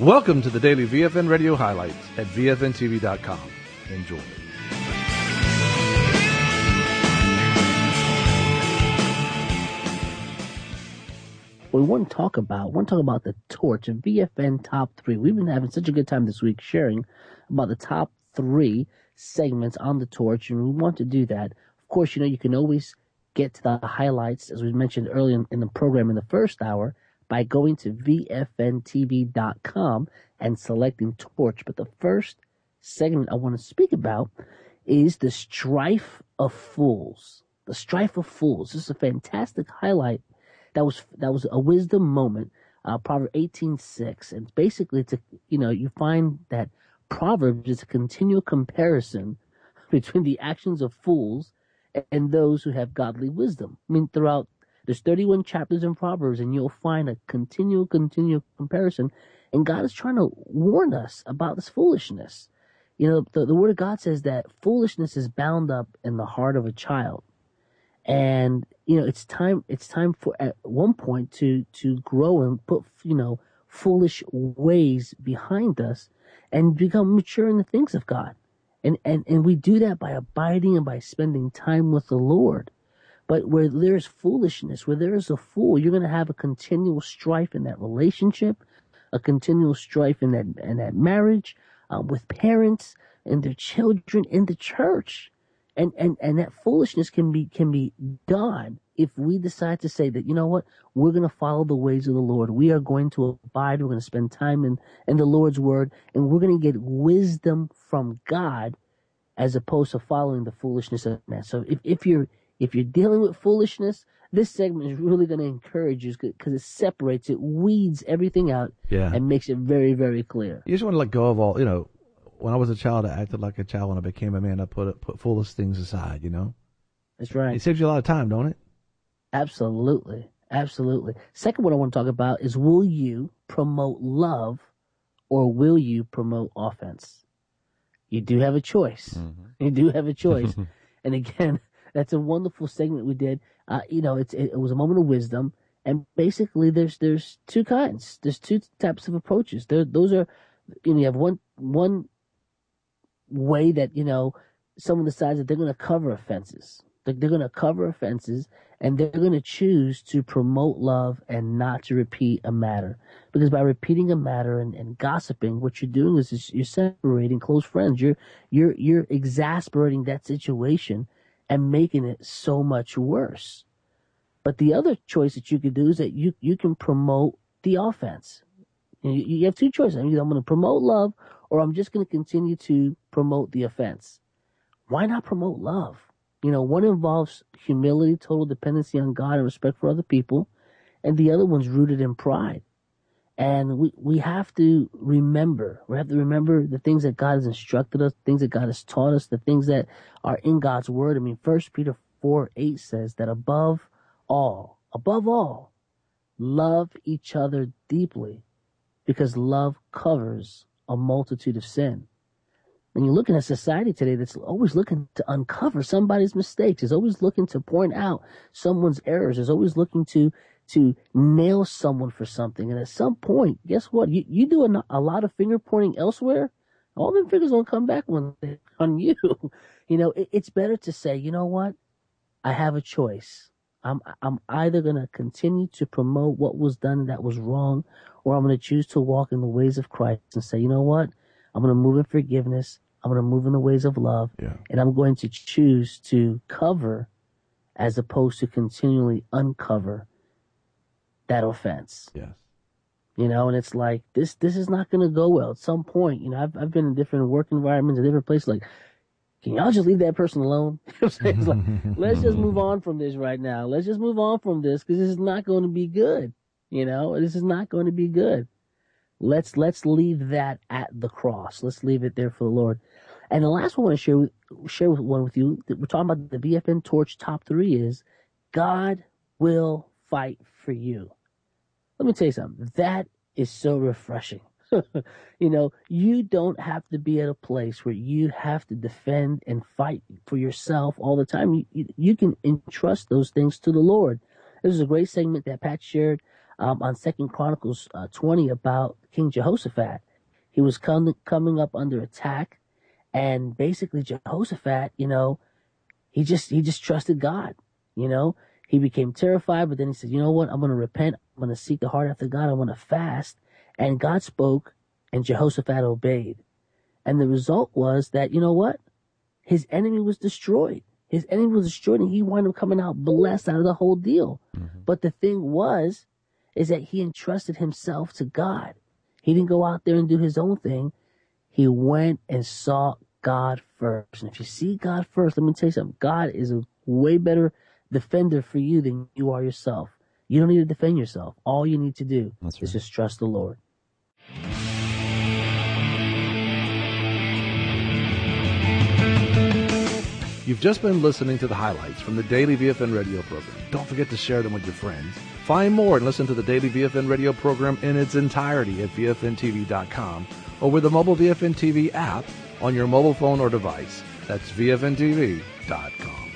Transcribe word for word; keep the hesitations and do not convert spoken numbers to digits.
Welcome to the daily V F N Radio highlights at V F N T V dot com. Enjoy. We want to talk about, want to talk about the torch of V F N Top three. We've been having such a good time this week sharing about the top three segments on the torch, and we want to do that. Of course, you know, you can always get to the highlights, as we mentioned earlier in, in the program in the first hour, by going to V F N T V dot com and selecting torch. But the first segment I want to speak about is the strife of fools. The strife of fools. This is a fantastic highlight. That was that was a wisdom moment, uh, Proverbs eighteen six, and basically, it's a, you know, you find that Proverbs is a continual comparison between the actions of fools and those who have godly wisdom. I mean, throughout there's thirty-one chapters in Proverbs, and you'll find a continual, continual comparison, and God is trying to warn us about this foolishness. You know, the, the Word of God says that foolishness is bound up in the heart of a child. And, you know, it's time, it's time for, at one point, to, to grow and put, you know, foolish ways behind us and become mature in the things of God. And, and, and we do that by abiding and by spending time with the Lord. But where there's foolishness, where there is a fool, you're going to have a continual strife in that relationship, a continual strife in that, in that marriage, uh, with parents and their children in the church. And, and, and that foolishness can be, can be done if we decide to say that, you know what, we're going to follow the ways of the Lord. We are going to abide. We're going to spend time in, in the Lord's word, and we're going to get wisdom from God as opposed to following the foolishness of man. So if, if you're, if you're dealing with foolishness, this segment is really going to encourage you because it separates, it weeds everything out, yeah, and makes it very, very clear. You just want to let go of all, you know, when I was a child, I acted like a child. When I became a man, I put put foolish things aside, you know? That's right. It saves you a lot of time, don't it? Absolutely. Absolutely. Second, what I want to talk about is, will you promote love or will you promote offense? You do have a choice. Mm-hmm. You do have a choice. And again, that's a wonderful segment we did. Uh, you know, it's, it, it was a moment of wisdom. And basically, there's there's two kinds. There's two types of approaches. There, those are, you know, you have one one way that, you know, someone decides that they're going to cover offenses. They're, they're going to cover offenses, and they're going to choose to promote love and not to repeat a matter. Because by repeating a matter and, and gossiping, what you're doing is, is you're separating close friends. You're you're you're exasperating that situation and making it so much worse. But the other choice that you could do is that you you can promote the offense. You, you have two choices. Either I'm going to promote love, or I'm just going to continue to promote the offense. Why not promote love? You know, one involves humility, total dependency on God, and respect for other people, and the other one's rooted in pride. And we, we have to remember, we have to remember the things that God has instructed us, things that God has taught us, the things that are in God's word. I mean, First Peter four eight says that above all, above all, love each other deeply, because love covers a multitude of sin. When you're looking at society today that's always looking to uncover somebody's mistakes, is always looking to point out someone's errors, is always looking to to nail someone for something. And at some point, guess what? You you do a, a lot of finger pointing elsewhere, all them fingers won't come back one day on you. You know, it, it's better to say, you know what? I have a choice. I'm I'm either going to continue to promote what was done that was wrong, or I'm going to choose to walk in the ways of Christ and say, you know what? I'm going to move in forgiveness. I'm going to move in the ways of love. Yeah. And I'm going to choose to cover as opposed to continually uncover that offense. Yes. You know, and it's like, this this is not going to go well. At some point, you know, I've I've been in different work environments and different places, like, can y'all just leave that person alone? You know what I'm saying? It's like, let's just move on from this right now. Let's just move on from this, because this is not going to be good. You know, this is not going to be good. Let's let's leave that at the cross. Let's leave it there for the Lord. And the last one I want to share with, share with one with you, we're talking about the V F N Torch top three, is God will fight for you. Let me tell you something. That is so refreshing. You know, you don't have to be at a place where you have to defend and fight for yourself all the time. You, you, you can entrust those things to the Lord. This is a great segment that Pat shared um, on Second Chronicles uh, twenty about King Jehoshaphat. He was com- coming up under attack, and basically Jehoshaphat, you know, he just he just trusted God. You know, he became terrified, but then he said, you know what? I'm going to repent. I'm going to seek the heart after God. I'm going to fast. And God spoke, and Jehoshaphat obeyed. And the result was that, you know what? His enemy was destroyed. His enemy was destroyed, and he wound up coming out blessed out of the whole deal. Mm-hmm. But the thing was, is that he entrusted himself to God. He didn't go out there and do his own thing. He went and sought God first. And if you see God first, let me tell you something. God is a way better defender for you than you are yourself. You don't need to defend yourself. All you need to do That's is right. just trust the Lord. You've just been listening to the highlights from the Daily V F N radio program. Don't forget to share them with your friends. Find more and listen to the Daily V F N radio program in its entirety at V F N T V dot com or with the mobile V F N T V app on your mobile phone or device. That's V F N T V dot com.